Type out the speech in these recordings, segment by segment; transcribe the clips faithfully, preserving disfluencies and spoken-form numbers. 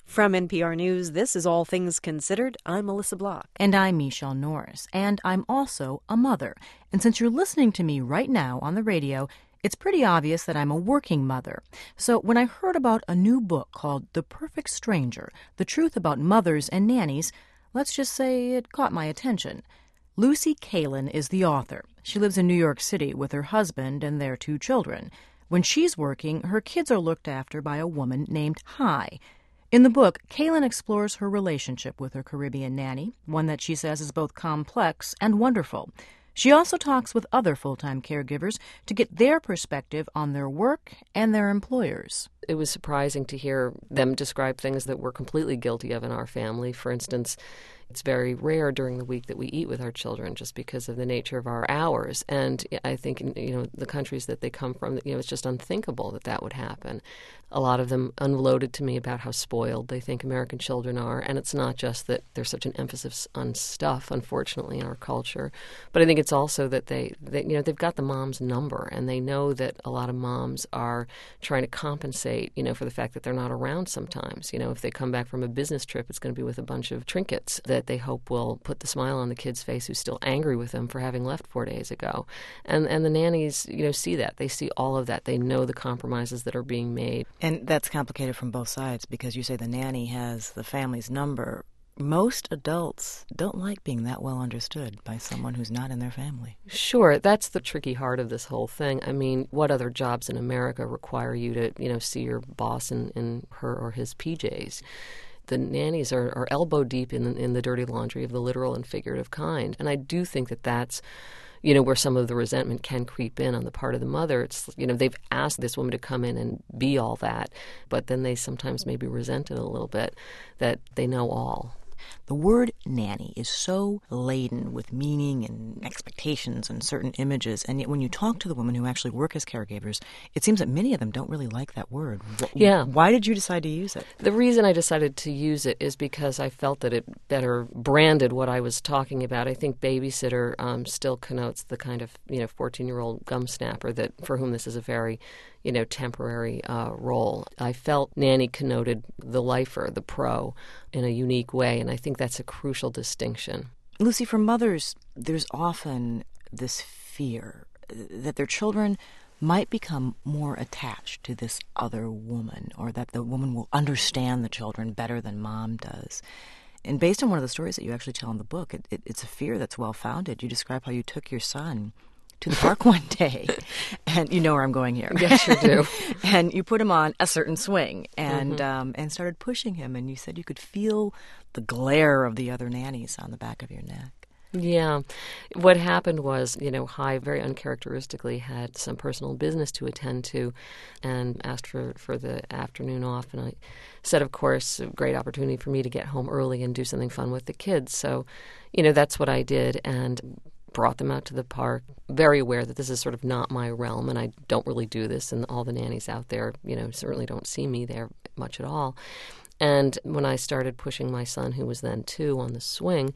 From N P R News, this is All Things Considered. I'm Melissa Block. And I'm Michelle Norris. And I'm also a mother. And since you're listening to me right now on the radio, it's pretty obvious that I'm a working mother. So when I heard about a new book called The Perfect Stranger, The Truth About Mothers and Nannies, let's just say it caught my attention. Lucy Kaelin is the author. She lives in New York City with her husband and their two children. When she's working, her kids are looked after by a woman named Hi. In the book, Kaelin explores her relationship with her Caribbean nanny, one that she says is both complex and wonderful. She also talks with other full-time caregivers to get their perspective on their work and their employers. It was surprising to hear them describe things that we're completely guilty of in our family. For instance, it's very rare during the week that we eat with our children just because of the nature of our hours. And I think, in, you know, the countries that they come from, you know, it's just unthinkable that that would happen. A lot of them unloaded to me about how spoiled they think American children are. And it's not just that there's such an emphasis on stuff, unfortunately, in our culture. But I think it's also that they, they you know, they've got the mom's number. And they know that a lot of moms are trying to compensate, you know, for the fact that they're not around sometimes. You know, if they come back from a business trip, it's going to be with a bunch of trinkets that they hope will put the smile on the kid's face who's still angry with them for having left four days ago. And and the nannies, you know, see that. They see all of that. They know the compromises that are being made. And that's complicated from both sides because you say the nanny has the family's number. Most adults don't like being that well understood by someone who's not in their family. Sure. That's the tricky heart of this whole thing. I mean, what other jobs in America require you to, you know, see your boss in, in her or his P Js? The nannies are, are elbow deep in, in the dirty laundry of the literal and figurative kind. And I do think that that's, you know, where some of the resentment can creep in on the part of the mother. It's, you know, they've asked this woman to come in and be all that, but then they sometimes maybe resent it a little bit that they know all. The word nanny is so laden with meaning and expectations and certain images, and yet when you talk to the women who actually work as caregivers, it seems that many of them don't really like that word. Yeah. Why did you decide to use it? The reason I decided to use it is because I felt that it better branded what I was talking about. I think babysitter um, still connotes the kind of, you know, fourteen-year-old gum snapper that for whom this is a very, you know, temporary uh, role. I felt nanny connoted the lifer, the pro, in a unique way, and I think that's a crucial distinction. Lucy, for mothers, there's often this fear that their children might become more attached to this other woman, or that the woman will understand the children better than mom does. And based on one of the stories that you actually tell in the book, it, it, it's a fear that's well-founded. You describe how you took your son to the park one day, and you know where I'm going here. Yes, you do. And you put him on a certain swing and mm-hmm. um, and started pushing him, and you said you could feel the glare of the other nannies on the back of your neck. Yeah. What happened was, you know, Hi very uncharacteristically had some personal business to attend to and asked for, for the afternoon off. And I said, of course, a great opportunity for me to get home early and do something fun with the kids. So, you know, that's what I did. And brought them out to the park, very aware that this is sort of not my realm and I don't really do this, and all the nannies out there, you know, certainly don't see me there much at all. And when I started pushing my son, who was then two, on the swing,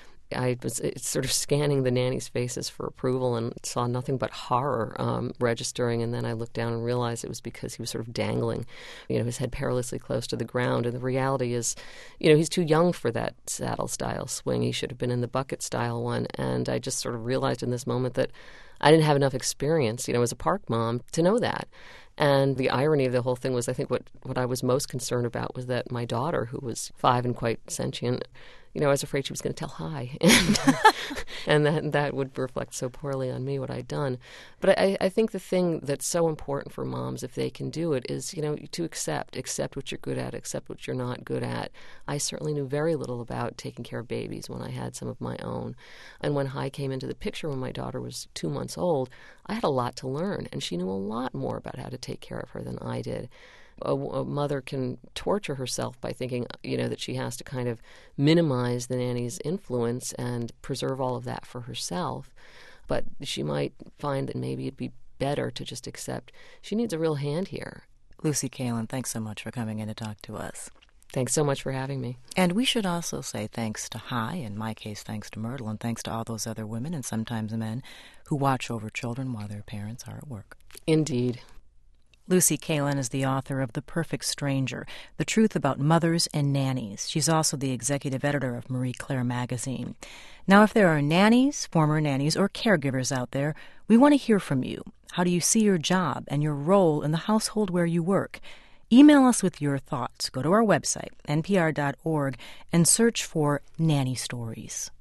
I was sort of scanning the nannies' faces for approval and saw nothing but horror um, registering. And then I looked down and realized it was because he was sort of dangling, you know, his head perilously close to the ground. And the reality is, you know, he's too young for that saddle-style swing. He should have been in the bucket-style one. And I just sort of realized in this moment that I didn't have enough experience, you know, as a park mom to know that. And the irony of the whole thing was, I think what, what I was most concerned about was that my daughter, who was five and quite sentient, you know, I was afraid she was going to tell Hi. And, and that that would reflect so poorly on me, what I'd done. But I, I think the thing that's so important for moms, if they can do it, is, you know, to accept. Accept what you're good at. Accept what you're not good at. I certainly knew very little about taking care of babies when I had some of my own. And when Hi came into the picture when my daughter was two months old, I had a lot to learn. And she knew a lot more about how to take care of her than I did. A, a mother can torture herself by thinking, you know, that she has to kind of minimize the nanny's influence and preserve all of that for herself. But she might find that maybe it'd be better to just accept she needs a real hand here. Lucy Kaelin, thanks so much for coming in to talk to us. Thanks so much for having me. And we should also say thanks to Hi, in my case thanks to Myrtle, and thanks to all those other women and sometimes men who watch over children while their parents are at work. Indeed. Lucy Kalin is the author of The Perfect Stranger, The Truth About Mothers and Nannies. She's also the executive editor of Marie Claire magazine. Now, if there are nannies, former nannies, or caregivers out there, we want to hear from you. How do you see your job and your role in the household where you work? Email us with your thoughts. Go to our website, n p r dot org, and search for Nanny Stories.